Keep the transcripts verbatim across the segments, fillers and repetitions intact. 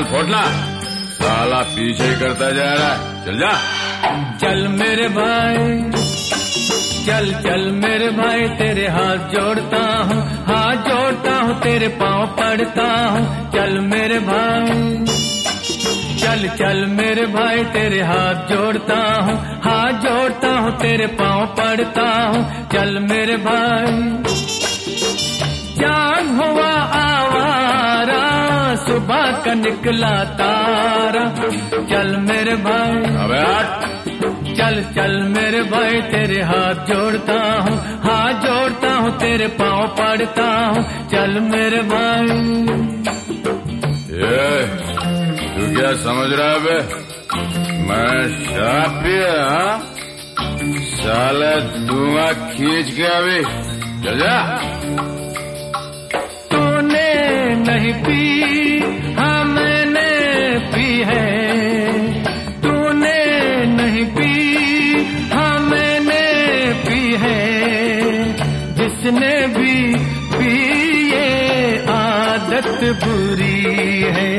चल फोटला, साला पीछे ही करता जा रहा है। चल जा। चल मेरे भाई, चल चल मेरे भाई, तेरे हाथ जोड़ता हूँ, हाथ जोड़ता हूँ, तेरे पाँव पड़ता हूँ। चल मेरे भाई, चल चल मेरे भाई, तेरे हाथ जोड़ता हूँ, हाथ जोड़ता हूँ, तेरे पाँव पड़ता हूँ। चल मेरे भाई, चांद हुआ आवारा, सुबह का निकला तारा। चल मेरे भाई, अबे हट। चल चल मेरे भाई, तेरे हाथ जोड़ता हूँ, हाथ जोड़ता हूँ, तेरे पाँव पड़ता हूँ। चल मेरे भाई। ये तू क्या समझ रहा है बे? मैं शराब पिया? हाँ साले दूंगा खींच के अभी। चल जा। तूने नहीं पी, हाँ मैंने पी है। तूने नहीं पी, हाँ मैंने पी है। जिसने भी पी ये आदत बुरी है।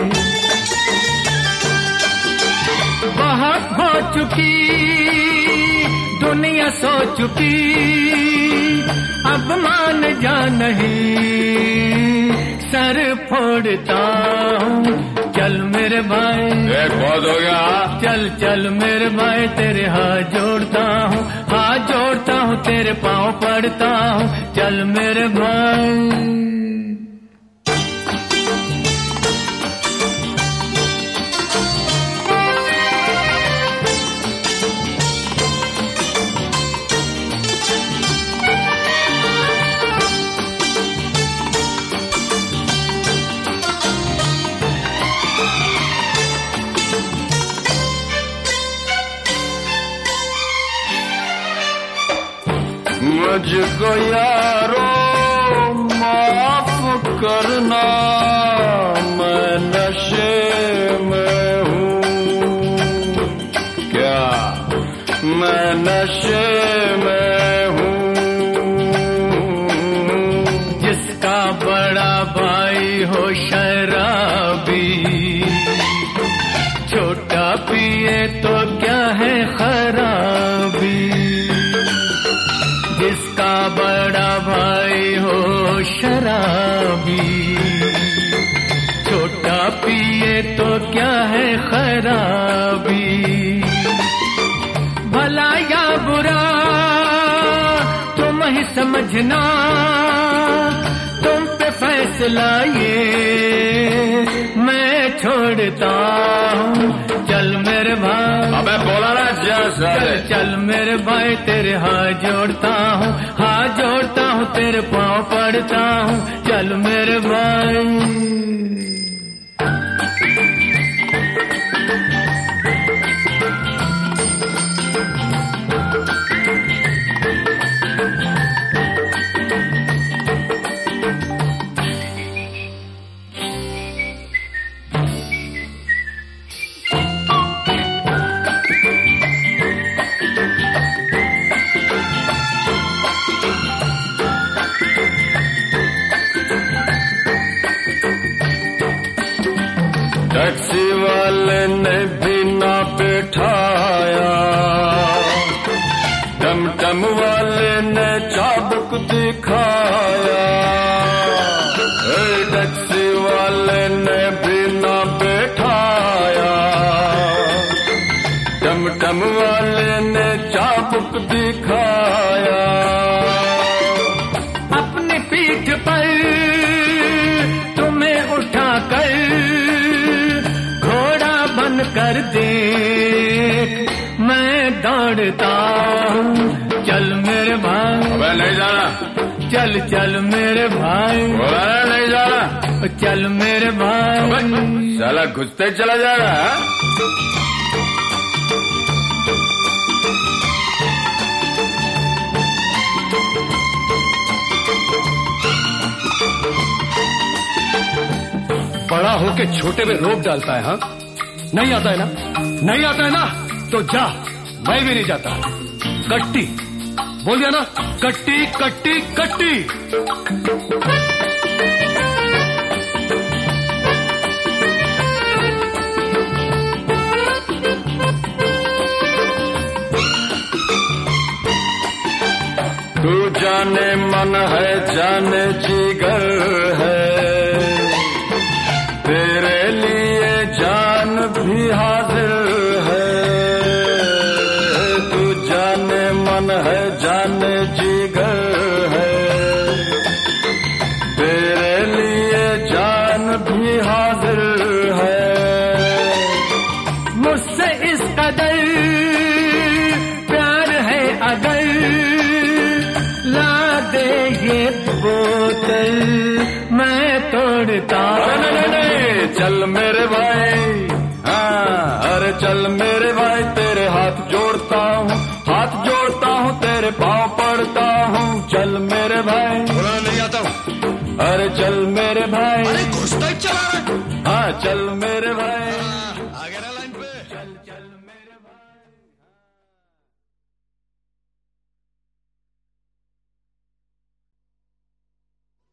बहुत हो चुकी दुनिया, सो चुकी, अब मान जा नहीं, सर फोड़ता हूँ। चल मेरे भाई, एक बहुत हो गया। चल चल मेरे भाई, तेरे हाथ जोड़ता हूँ, हाथ जोड़ता हूँ, तेरे पाँव पड़ता हूँ। चल मेरे भाई। मुझको यारो माफ करना, मैं नशे में हूँ। क्या मैं नशे में हूँ? जिसका बड़ा भाई हो शराबी, छोटा पिए तो क्या है खराबी। जिसका बड़ा भाई हो शराबी, छोटा पिए तो क्या है खराबी। भला या बुरा तुम ही समझना, तुम पे फैसला ये मैं छोड़ता हूँ। चल मेरे भाई, अबे बोला ना चल चल मेरे भाई, तेरे हाथ जोड़ता हूँ, हाथ जोड़ता हूँ, तेरे पाँव पड़ता हूँ। चल मेरे भाई। टैक्सी वाले ने भी ना बैठाया, टमटम वाले ने चाबुक दिखाया। टैक्सी वाले ने भी ना बैठाया, टमटम वाले ने चाबुक दिखाया। अपनी पीठ पर तुम्हें उठाकर कर देख मैं दौड़ता हूँ। चल मेरे भाई, अबे नहीं जाना। चल चल मेरे भाई, नहीं जाना। चल मेरे भाई। साला घुसते चला जाएगा। बड़ा होके छोटे में रोक डालता है। हाँ नहीं आता है ना, नहीं आता है ना तो जा, मैं भी नहीं जाता। कट्टी बोल दिया ना, कट्टी कट्टी कट्टी। जाने मन है जाने जिगर है, तेरे लिए जान भी हाजिर है। तू जाने मन है जाने जिगर है, तेरे लिए जान भी हाजिर है। मुझसे इस कदर प्यार है अगर, ला दे ये बोतल मैं तोड़ता। अरे नहीं नहीं चल मेरे भाई, हाँ अरे चल मेरे भाई, तेरे हाथ जोड़ता हूँ, हाथ जोड़ता हूँ, तेरे पाँव पड़ता हूँ। चल मेरे भाई, बोला नहीं आता हूँ। अरे चल मेरे भाई, अरे घुसता ही चला रहा है। हाँ चल मेरे भाई।